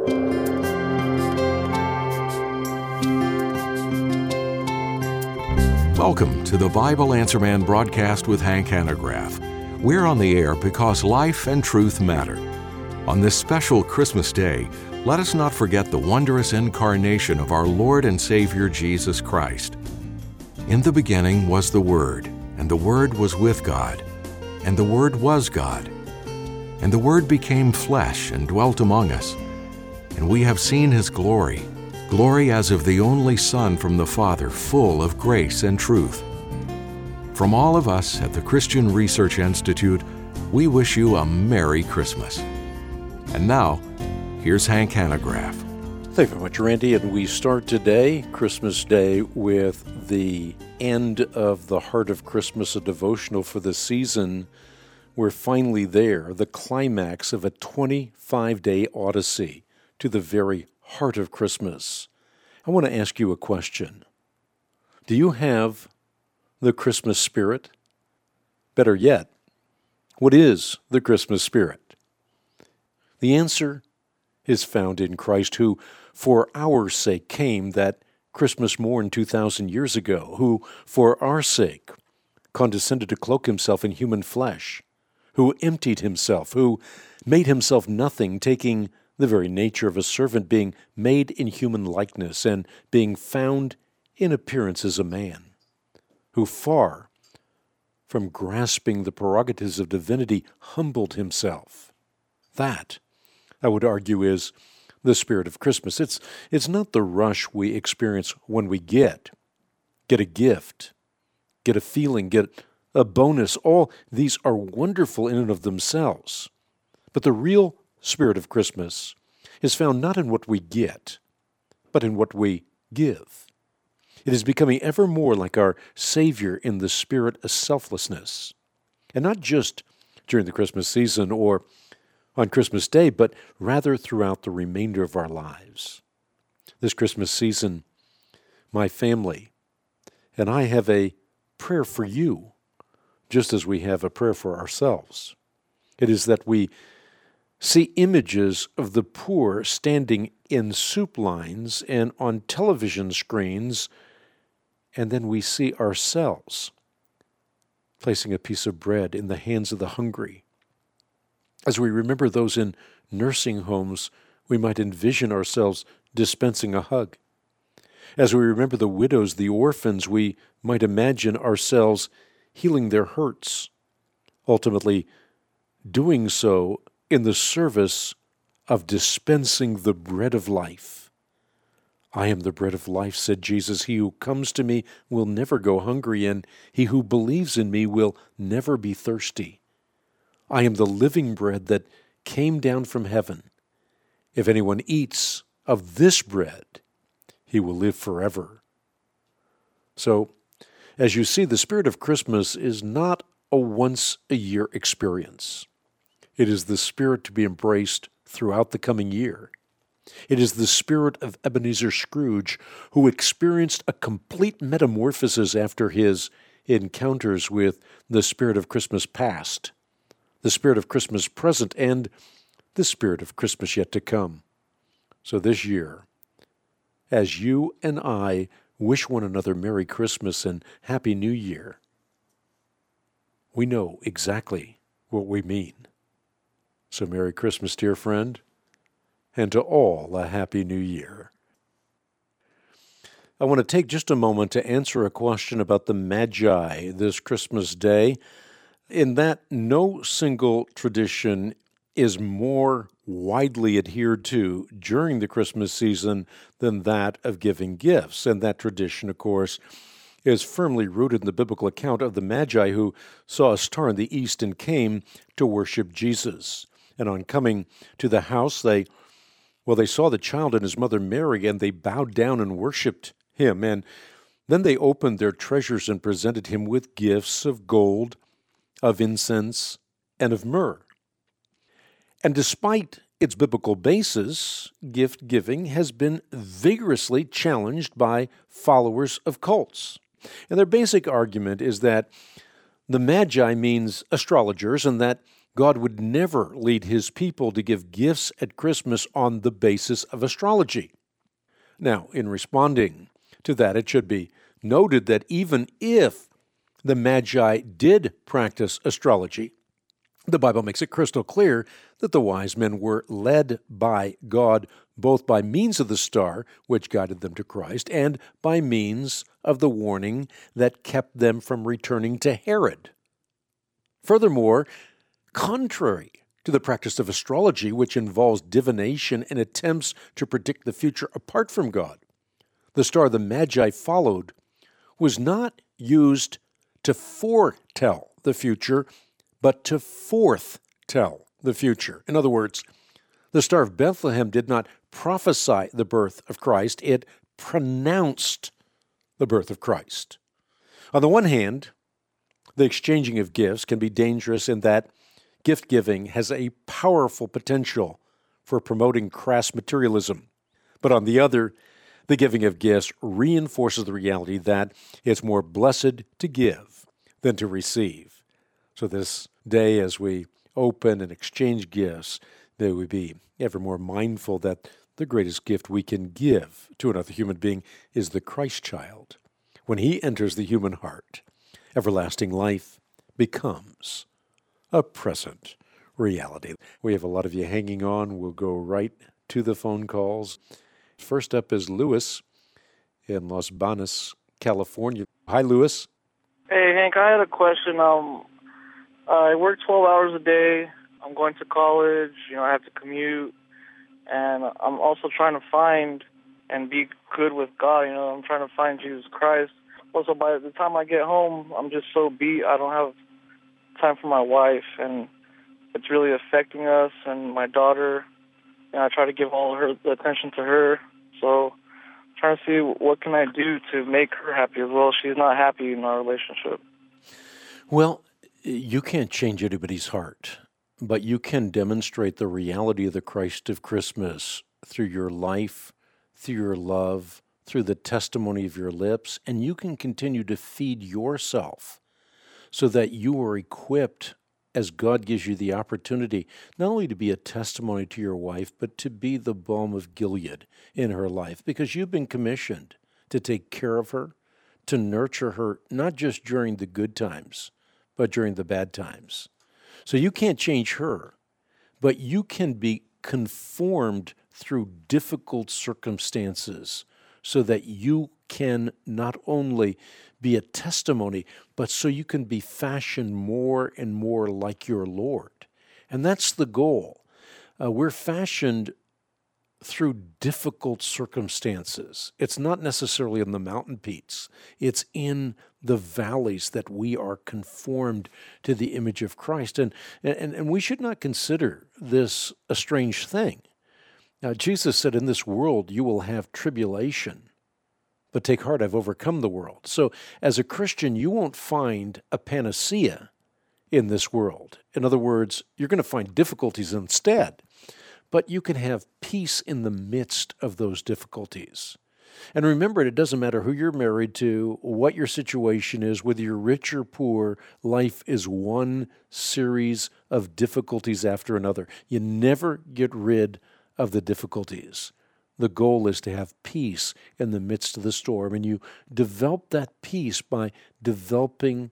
Welcome to the Bible Answer Man broadcast with Hank Hanegraaff. We're on the air because life and truth matter. On this special Christmas day, let us not forget the wondrous incarnation of our Lord and Savior Jesus Christ. In the beginning was the Word, and the Word was with God, and the Word was God. And the Word became flesh and dwelt among us, and we have seen His glory, glory as of the only Son from the Father, full of grace and truth. From all of us at the Christian Research Institute, we wish you a Merry Christmas. And now, here's Hank Hanegraaff. Thank you very much, Randy. And we start today, Christmas Day, with the end of the Heart of Christmas, a devotional for the season. We're finally there, the climax of a 25-day odyssey to the very heart of Christmas. I want to ask you a question. Do you have the Christmas spirit? Better yet, what is the Christmas spirit? The answer is found in Christ, who for our sake came that Christmas morn 2,000 years ago, who for our sake condescended to cloak himself in human flesh, who emptied himself, who made himself nothing, taking the very nature of a servant, being made in human likeness and being found in appearance as a man, who far from grasping the prerogatives of divinity humbled himself. That, I would argue, is the spirit of Christmas. It's not the rush we experience when we get a gift, get a feeling, get a bonus. All these are wonderful in and of themselves. But the real spirit of Christmas is found not in what we get, but in what we give. It is becoming ever more like our Savior in the spirit of selflessness. And not just during the Christmas season or on Christmas Day, but rather throughout the remainder of our lives. This Christmas season, my family and I have a prayer for you, just as we have a prayer for ourselves. It is that we see images of the poor standing in soup lines and on television screens, and then we see ourselves placing a piece of bread in the hands of the hungry. As we remember those in nursing homes, we might envision ourselves dispensing a hug. As we remember the widows, the orphans, we might imagine ourselves healing their hurts, ultimately doing so in the service of dispensing the bread of life. I am the bread of life, said Jesus. He who comes to me will never go hungry, and he who believes in me will never be thirsty. I am the living bread that came down from heaven. If anyone eats of this bread, he will live forever. So, as you see, the spirit of Christmas is not a once-a-year experience. It is the spirit to be embraced throughout the coming year. It is the spirit of Ebenezer Scrooge, who experienced a complete metamorphosis after his encounters with the spirit of Christmas past, the spirit of Christmas present, and the spirit of Christmas yet to come. So this year, as you and I wish one another Merry Christmas and Happy New Year, we know exactly what we mean. So Merry Christmas, dear friend, and to all a Happy New Year. I want to take just a moment to answer a question about the Magi this Christmas Day, in that no single tradition is more widely adhered to during the Christmas season than that of giving gifts. And that tradition, of course, is firmly rooted in the biblical account of the Magi who saw a star in the east and came to worship Jesus. And on coming to the house, they saw the child and his mother Mary, and they bowed down and worshipped him. And then they opened their treasures and presented him with gifts of gold, of incense, and of myrrh. And despite its biblical basis, gift giving has been vigorously challenged by followers of cults. And their basic argument is that the Magi means astrologers, and that God would never lead his people to give gifts at Christmas on the basis of astrology. Now, in responding to that, it should be noted that even if the Magi did practice astrology, the Bible makes it crystal clear that the wise men were led by God both by means of the star, which guided them to Christ, and by means of the warning that kept them from returning to Herod. Furthermore, contrary to the practice of astrology, which involves divination and attempts to predict the future apart from God, the star the Magi followed was not used to foretell the future, but to forthtell the future. In other words, the Star of Bethlehem did not prophesy the birth of Christ, it pronounced the birth of Christ. On the one hand, the exchanging of gifts can be dangerous in that gift-giving has a powerful potential for promoting crass materialism. But on the other, the giving of gifts reinforces the reality that it's more blessed to give than to receive. So this day, as we open and exchange gifts, may we be ever more mindful that the greatest gift we can give to another human being is the Christ child. When he enters the human heart, everlasting life becomes a present reality. We have a lot of you hanging on. We'll go right to the phone calls. First up is Louis in Los Banos, California. Hi, Louis. Hey, Hank, I had a question. I work 12 hours a day. I'm going to college. I have to commute. And I'm also trying to find and be good with God. I'm trying to find Jesus Christ. Also, by the time I get home, I'm just so beat. I don't have time for my wife, and it's really affecting us and my daughter. I try to give all the attention to her. So I'm trying to see what can I do to make her happy as well. She's not happy in our relationship. Well, you can't change anybody's heart, but you can demonstrate the reality of the Christ of Christmas through your life, through your love, through the testimony of your lips, and you can continue to feed yourself so that you are equipped as God gives you the opportunity not only to be a testimony to your wife, but to be the balm of Gilead in her life, because you've been commissioned to take care of her, to nurture her, not just during the good times, but during the bad times. So you can't change her, but you can be conformed through difficult circumstances so that you can not only be a testimony, but so you can be fashioned more and more like your Lord. And that's the goal. We're fashioned through difficult circumstances. It's not necessarily in the mountain peaks. It's in the valleys that we are conformed to the image of Christ. And we should not consider this a strange thing. Now, Jesus said, in this world you will have tribulation, but take heart, I've overcome the world. So as a Christian, you won't find a panacea in this world. In other words, you're going to find difficulties instead, but you can have peace in the midst of those difficulties. And remember, it doesn't matter who you're married to, what your situation is, whether you're rich or poor, life is one series of difficulties after another. You never get rid of the difficulties. The goal is to have peace in the midst of the storm, and you develop that peace by developing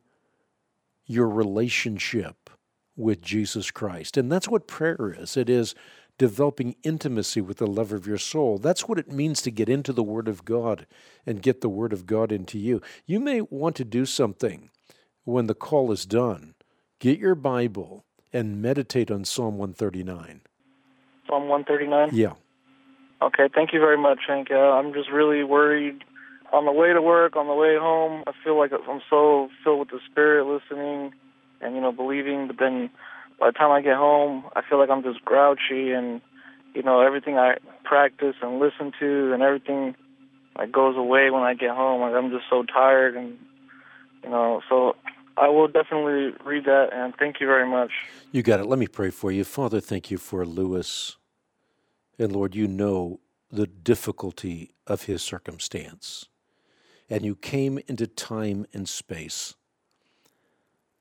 your relationship with Jesus Christ. And that's what prayer is. It is developing intimacy with the lover of your soul. That's what it means to get into the Word of God and get the Word of God into you. You may want to do something when the call is done. Get your Bible and meditate on Psalm 139. Psalm 139? Yeah. Okay, thank you very much, Hank. I'm just really worried. On the way to work, on the way home, I feel like I'm so filled with the Spirit, listening and, believing. But then by the time I get home, I feel like I'm just grouchy and, everything I practice and listen to and everything goes away when I get home. I'm just so tired and, so I will definitely read that, and thank you very much. You got it. Let me pray for you. Father, thank you for Louis. And Lord, you know the difficulty of his circumstance. And you came into time and space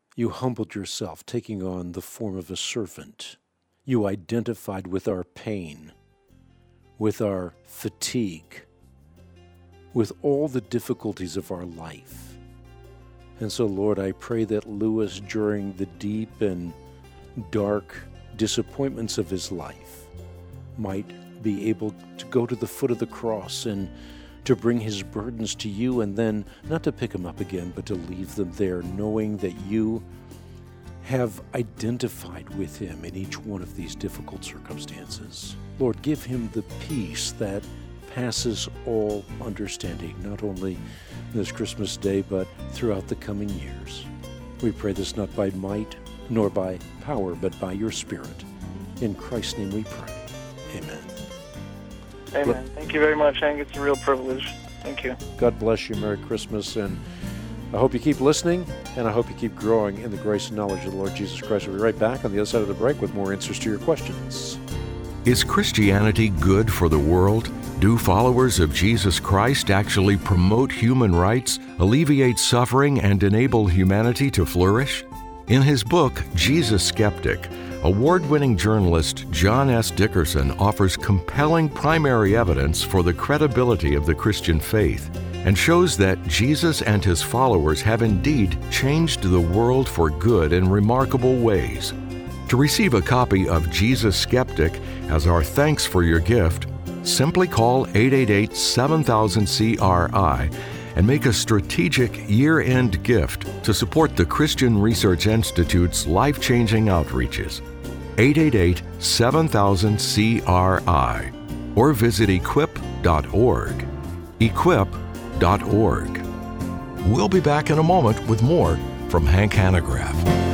You humbled yourself, taking on the form of a servant. You identified with our pain, with our fatigue, with all the difficulties of our life. And so, Lord, I pray that Lewis, during the deep and dark disappointments of his life, might be able to go to the foot of the cross and to bring his burdens to you, and then not to pick them up again, but to leave them there, knowing that you have identified with him in each one of these difficult circumstances. Lord, give him the peace that passes all understanding, not only this Christmas day, but throughout the coming years. We pray this not by might nor by power, but by your Spirit. In Christ's name we pray. Amen. Amen. Thank you very much, Hank. It's a real privilege. Thank you. God bless you. Merry Christmas. And I hope you keep listening, and I hope you keep growing in the grace and knowledge of the Lord Jesus Christ. We'll be right back on the other side of the break with more answers to your questions. Is Christianity good for the world? Do followers of Jesus Christ actually promote human rights, alleviate suffering, and enable humanity to flourish? In his book, Jesus Skeptic, award-winning journalist John S. Dickerson offers compelling primary evidence for the credibility of the Christian faith and shows that Jesus and his followers have indeed changed the world for good in remarkable ways. To receive a copy of Jesus Skeptic as our thanks for your gift, simply call 888-7000-CRI and make a strategic year-end gift to support the Christian Research Institute's life-changing outreaches. 888-7000-CRI or visit equip.org. Equip.org. We'll be back in a moment with more from Hank Hanegraaff.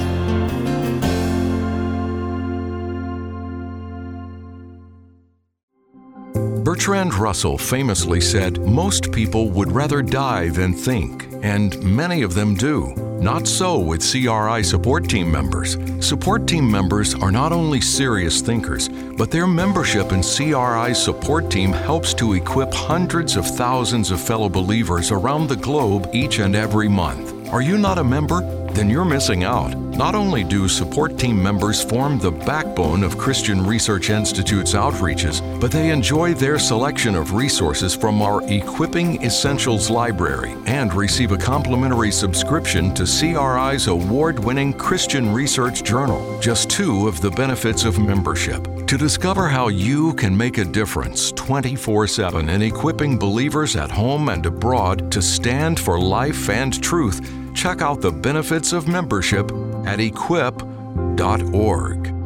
Bertrand Russell famously said, "Most people would rather die than think," and many of them do. Not so with CRI support team members. Support team members are not only serious thinkers, but their membership in CRI's support team helps to equip hundreds of thousands of fellow believers around the globe each and every month. Are you not a member? Then you're missing out. Not only do support team members form the backbone of Christian Research Institute's outreaches, but they enjoy their selection of resources from our Equipping Essentials library and receive a complimentary subscription to CRI's award-winning Christian Research Journal, just two of the benefits of membership. To discover how you can make a difference 24/7 in equipping believers at home and abroad to stand for life and truth, check out the benefits of membership at equip.org.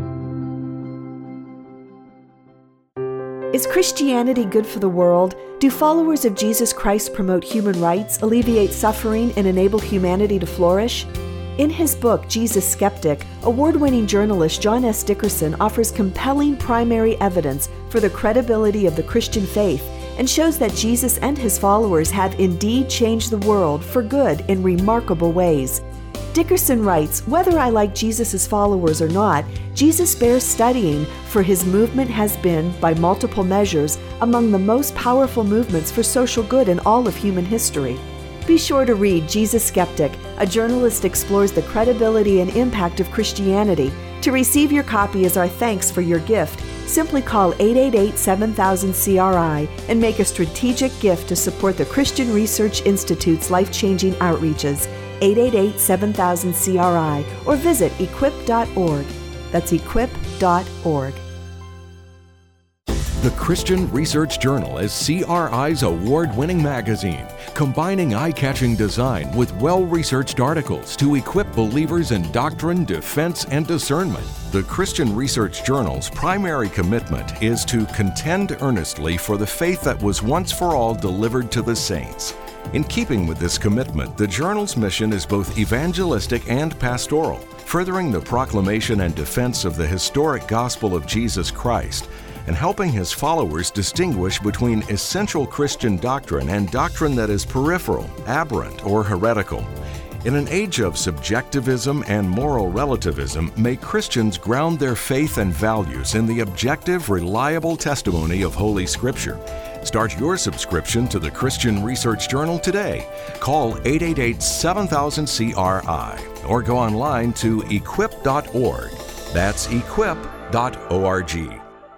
Is Christianity good for the world? Do followers of Jesus Christ promote human rights, alleviate suffering, and enable humanity to flourish? In his book, Jesus Skeptic, award-winning journalist John S. Dickerson offers compelling primary evidence for the credibility of the Christian faith and shows that Jesus and his followers have indeed changed the world for good in remarkable ways. Dickerson writes, "Whether I like Jesus' followers or not, Jesus bears studying, for his movement has been, by multiple measures, among the most powerful movements for social good in all of human history." Be sure to read Jesus Skeptic. A journalist explores the credibility and impact of Christianity. To receive your copy as our thanks for your gift, simply call 888-7000-CRI and make a strategic gift to support the Christian Research Institute's life-changing outreaches. 888-7000-CRI or visit equip.org. That's equip.org. The Christian Research Journal is CRI's award-winning magazine, combining eye-catching design with well-researched articles to equip believers in doctrine, defense, and discernment. The Christian Research Journal's primary commitment is to contend earnestly for the faith that was once for all delivered to the saints. In keeping with this commitment, the journal's mission is both evangelistic and pastoral, furthering the proclamation and defense of the historic gospel of Jesus Christ, and helping his followers distinguish between essential Christian doctrine and doctrine that is peripheral, aberrant, or heretical. In an age of subjectivism and moral relativism, may Christians ground their faith and values in the objective, reliable testimony of Holy Scripture. Start your subscription to the Christian Research Journal today. Call 888-7000-CRI or go online to equip.org. That's equip.org.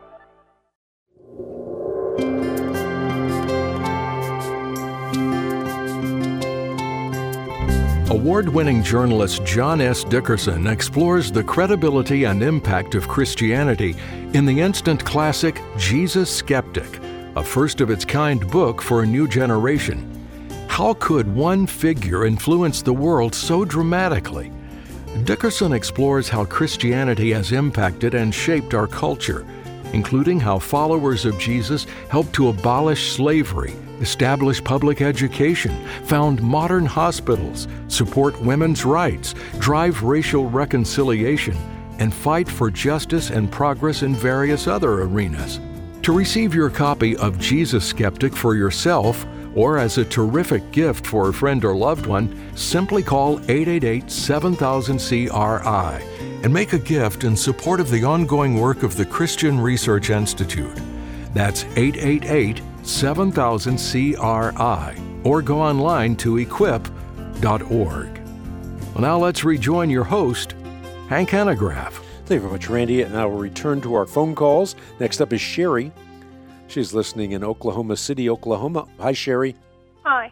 Award-winning journalist John S. Dickerson explores the credibility and impact of Christianity in the instant classic Jesus Skeptic, a first-of-its-kind book for a new generation. How could one figure influence the world so dramatically? Dickerson explores how Christianity has impacted and shaped our culture, including how followers of Jesus helped to abolish slavery, establish public education, found modern hospitals, support women's rights, drive racial reconciliation, and fight for justice and progress in various other arenas. To receive your copy of Jesus Skeptic for yourself or as a terrific gift for a friend or loved one, simply call 888-7000-CRI and make a gift in support of the ongoing work of the Christian Research Institute. That's 888-7000-CRI or go online to equip.org. Well, now let's rejoin your host, Hank Hanegraaff. Thank you very much, Randy. And now we'll return to our phone calls. Next up is Sherry. She's listening in Oklahoma City, Oklahoma. Hi, Sherry. Hi.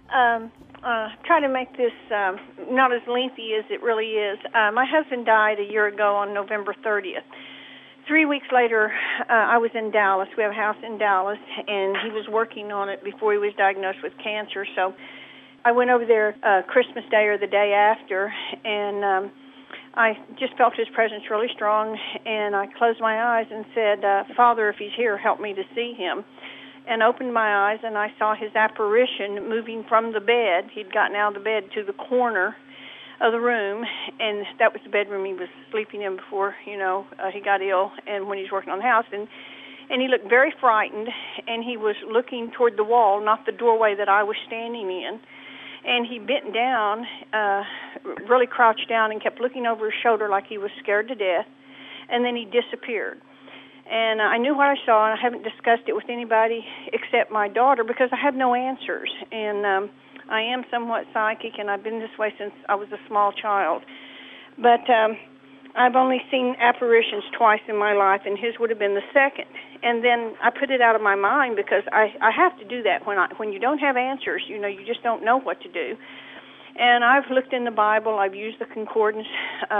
Try to make this not as lengthy as it really is. My husband died a year ago on November 30th. 3 weeks later, I was in Dallas. We have a house in Dallas, and he was working on it before he was diagnosed with cancer. So I went over there Christmas Day or the day after, and I just felt his presence really strong, and I closed my eyes and said, Father, if he's here, help me to see him. And opened my eyes, and I saw his apparition moving from the bed. He'd gotten out of the bed to the corner of the room, and that was the bedroom he was sleeping in before, he got ill and when he was working on the house. And he looked very frightened, and he was looking toward the wall, not the doorway that I was standing in. And he bent down, really crouched down, and kept looking over his shoulder like he was scared to death. And then he disappeared. And I knew what I saw, and I haven't discussed it with anybody except my daughter because I have no answers. And I am somewhat psychic, and I've been this way since I was a small child. But I've only seen apparitions twice in my life, and his would have been the second. And then I put it out of my mind because I have to do that when you don't have answers. You just don't know what to do. And I've looked in the Bible. I've used the concordance.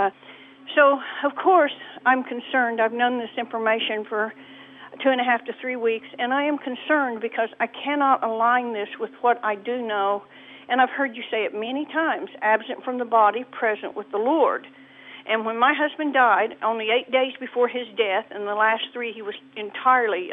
So, of course, I'm concerned. I've known this information for 2.5 to 3 weeks, and I am concerned because I cannot align this with what I do know. And I've heard you say it many times, absent from the body, present with the Lord. And when my husband died, only 8 days before his death, and the last 3 he was entirely,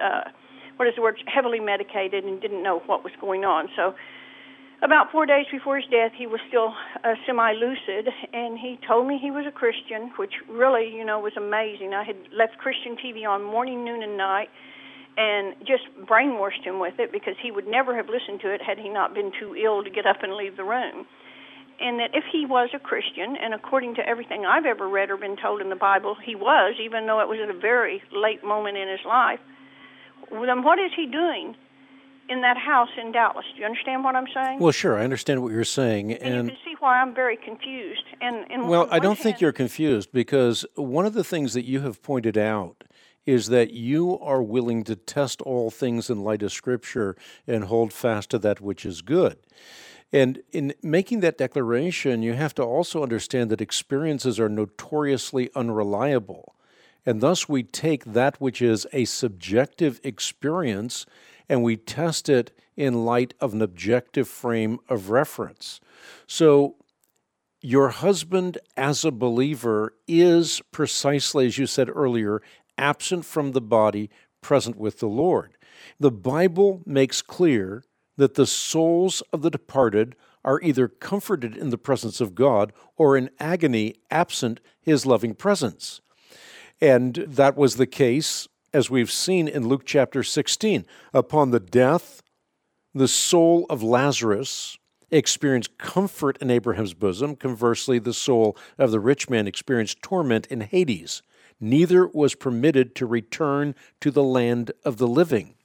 heavily medicated and didn't know what was going on. So about 4 days before his death, he was still semi-lucid, and he told me he was a Christian, which really, was amazing. I had left Christian TV on morning, noon, and night, and just brainwashed him with it because he would never have listened to it had he not been too ill to get up and leave the room. And that if he was a Christian, and according to everything I've ever read or been told in the Bible, he was, even though it was at a very late moment in his life, then what is he doing in that house in Dallas? Do you understand what I'm saying? Well, sure, I understand what you're saying. And you can see why I'm very confused. Well, I don't think you're confused because one of the things that you have pointed out is that you are willing to test all things in light of Scripture and hold fast to that which is good. And in making that declaration, you have to also understand that experiences are notoriously unreliable. And thus we take that which is a subjective experience and we test it in light of an objective frame of reference. So your husband as a believer is precisely, as you said earlier, absent from the body, present with the Lord. The Bible makes clear that the souls of the departed are either comforted in the presence of God or in agony absent His loving presence. And that was the case, as we've seen in Luke chapter 16. Upon the death, the soul of Lazarus experienced comfort in Abraham's bosom. Conversely, the soul of the rich man experienced torment in Hades. Neither was permitted to return to the land of the living.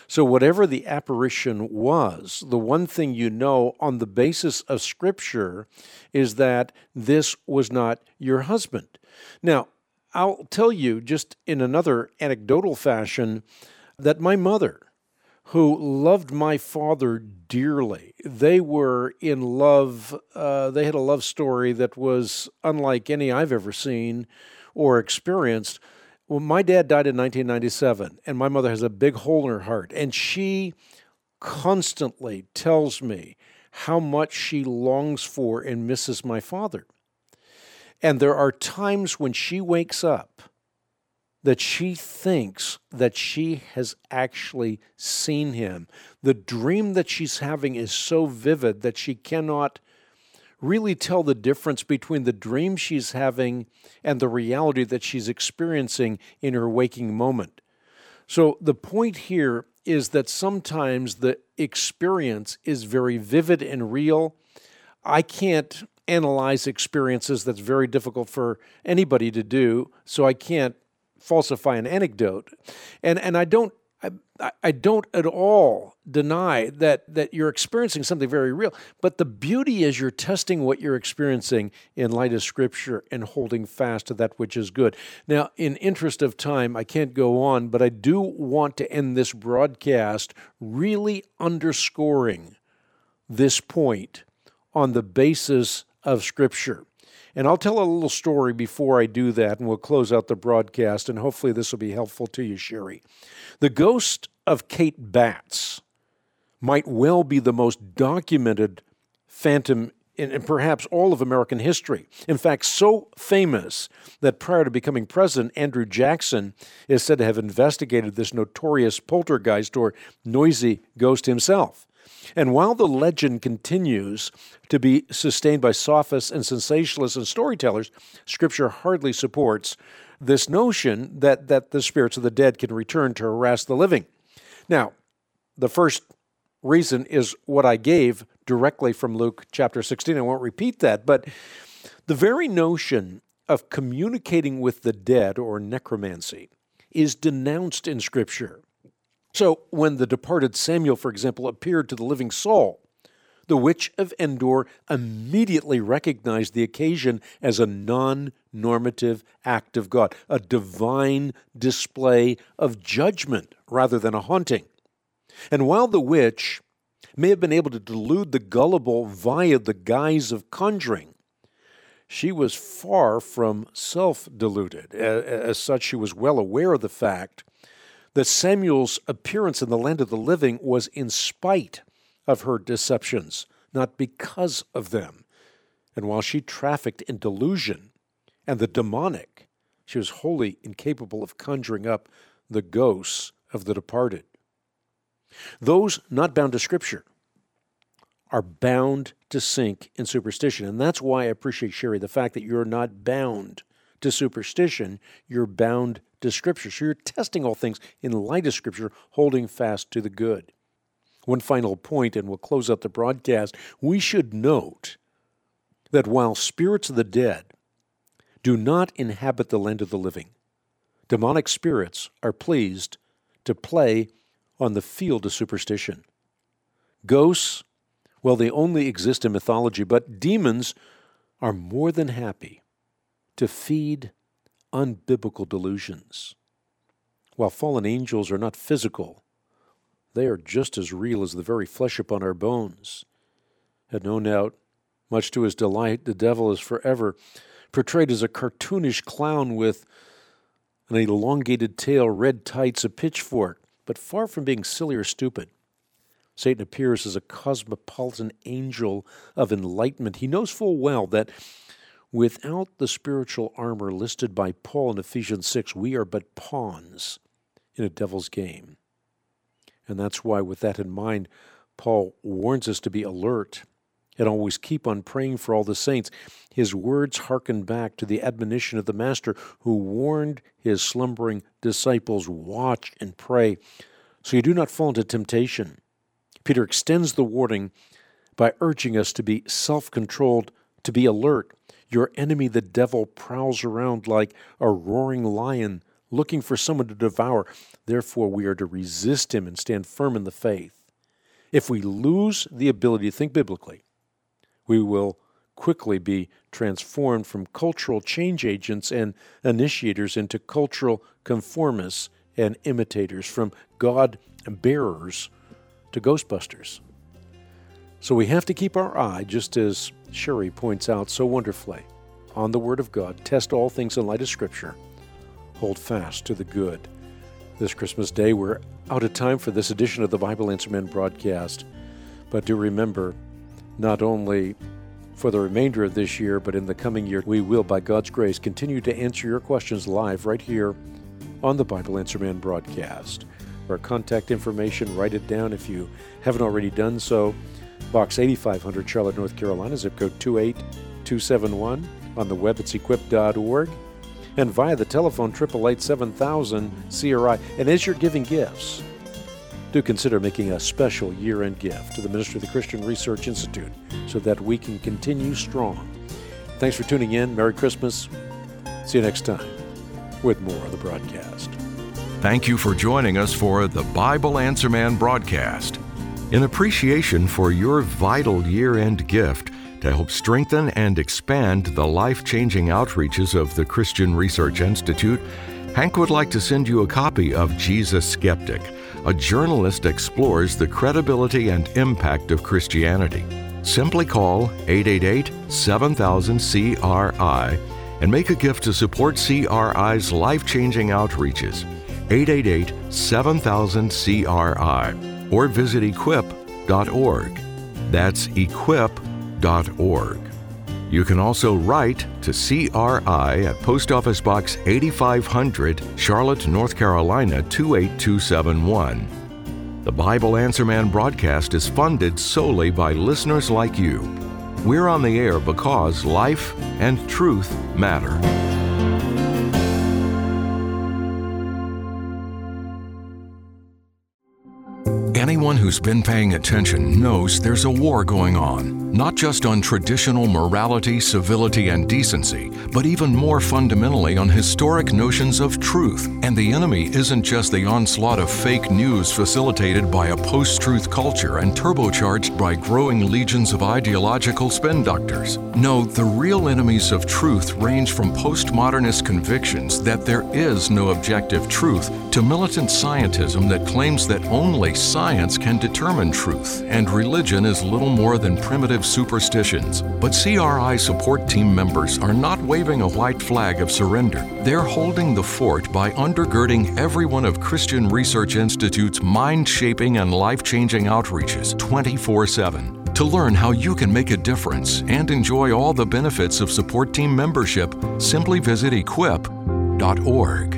So whatever the apparition was, the one thing you know on the basis of Scripture is that this was not your husband. Now, I'll tell you just in another anecdotal fashion that my mother, who loved my father dearly, they were in love. They had a love story that was unlike any I've ever seen or experienced. Well, my dad died in 1997, and my mother has a big hole in her heart, and she constantly tells me how much she longs for and misses my father. And there are times when she wakes up that she thinks that she has actually seen him. The dream that she's having is so vivid that she cannot really tell the difference between the dream she's having and the reality that she's experiencing in her waking moment. So the point here is that sometimes the experience is very vivid and real. I can't analyze experiences. That's very difficult for anybody to do, so I can't falsify an anecdote. And I don't at all deny that you're experiencing something very real, but the beauty is you're testing what you're experiencing in light of Scripture and holding fast to that which is good. Now, in interest of time, I can't go on, but I do want to end this broadcast really underscoring this point on the basis of Scripture. And I'll tell a little story before I do that, and we'll close out the broadcast, and hopefully this will be helpful to you, Sherry. The ghost of Kate Batts might well be the most documented phantom in perhaps all of American history. In fact, so famous that prior to becoming president, Andrew Jackson is said to have investigated this notorious poltergeist or noisy ghost himself. And while the legend continues to be sustained by sophists and sensationalists and storytellers, Scripture hardly supports this notion that the spirits of the dead can return to harass the living. Now, the first reason is what I gave directly from Luke chapter 16. I won't repeat that, but the very notion of communicating with the dead, or necromancy, is denounced in Scripture. So when the departed Samuel, for example, appeared to the living Saul, the witch of Endor immediately recognized the occasion as a non-normative act of God, a divine display of judgment rather than a haunting. And while the witch may have been able to delude the gullible via the guise of conjuring, she was far from self-deluded. As such, she was well aware of the fact that Samuel's appearance in the land of the living was in spite of her deceptions, not because of them. And while she trafficked in delusion and the demonic, she was wholly incapable of conjuring up the ghosts of the departed. Those not bound to Scripture are bound to sink in superstition. And that's why I appreciate, Sherry, the fact that you're not bound to superstition, you're bound to Scripture. So you're testing all things in light of Scripture, holding fast to the good. One final point, and we'll close out the broadcast. We should note that while spirits of the dead do not inhabit the land of the living, demonic spirits are pleased to play on the field of superstition. Ghosts, well, they only exist in mythology, but demons are more than happy to feed unbiblical delusions. While fallen angels are not physical, they are just as real as the very flesh upon our bones. And no doubt, much to his delight, the devil is forever portrayed as a cartoonish clown with an elongated tail, red tights, a pitchfork. But far from being silly or stupid, Satan appears as a cosmopolitan angel of enlightenment. He knows full well that without the spiritual armor listed by Paul in Ephesians 6, we are but pawns in a devil's game. And that's why, with that in mind, Paul warns us to be alert and always keep on praying for all the saints. His words hearken back to the admonition of the Master who warned his slumbering disciples, watch and pray, so you do not fall into temptation. Peter extends the warning by urging us to be self-controlled, to be alert. Your enemy, the devil, prowls around like a roaring lion, looking for someone to devour. Therefore, we are to resist him and stand firm in the faith. If we lose the ability to think biblically, we will quickly be transformed from cultural change agents and initiators into cultural conformists and imitators, from God bearers to Ghostbusters. So we have to keep our eye, just as Sherry points out so wonderfully, on the Word of God, test all things in light of Scripture, hold fast to the good. This Christmas Day, we're out of time for this edition of the Bible Answer Man broadcast, but do remember, not only for the remainder of this year, but in the coming year, we will, by God's grace, continue to answer your questions live right here on the Bible Answer Man broadcast. Our contact information, write it down if you haven't already done so. Box 8500, Charlotte, North Carolina, zip code 28271. On the web, it's equip.org. And via the telephone, 888-7000-CRI. And as you're giving gifts, do consider making a special year-end gift to the Ministry of the Christian Research Institute so that we can continue strong. Thanks for tuning in. Merry Christmas. See you next time with more of the broadcast. Thank you for joining us for the Bible Answer Man broadcast. In appreciation for your vital year-end gift to help strengthen and expand the life-changing outreaches of the Christian Research Institute, Hank would like to send you a copy of Jesus Skeptic. A journalist explores the credibility and impact of Christianity. Simply call 888-7000-CRI and make a gift to support CRI's life-changing outreaches. 888-7000-CRI or visit equip.org. That's equip.org. You can also write to CRI at Post Office Box 8500, Charlotte, North Carolina 28271. The Bible Answer Man broadcast is funded solely by listeners like you. We're on the air because life and truth matter. Anyone who's been paying attention knows there's a war going on, not just on traditional morality, civility, and decency, but even more fundamentally on historic notions of truth. And the enemy isn't just the onslaught of fake news facilitated by a post-truth culture and turbocharged by growing legions of ideological spin doctors. No, the real enemies of truth range from postmodernist convictions that there is no objective truth to militant scientism that claims that only science can determine truth, and religion is little more than primitive superstitions. But CRI support team members are not waving a white flag of surrender. They're holding the fort by undergirding every one of Christian Research Institute's mind-shaping and life-changing outreaches 24/7. To learn how you can make a difference and enjoy all the benefits of support team membership, simply visit equip.org.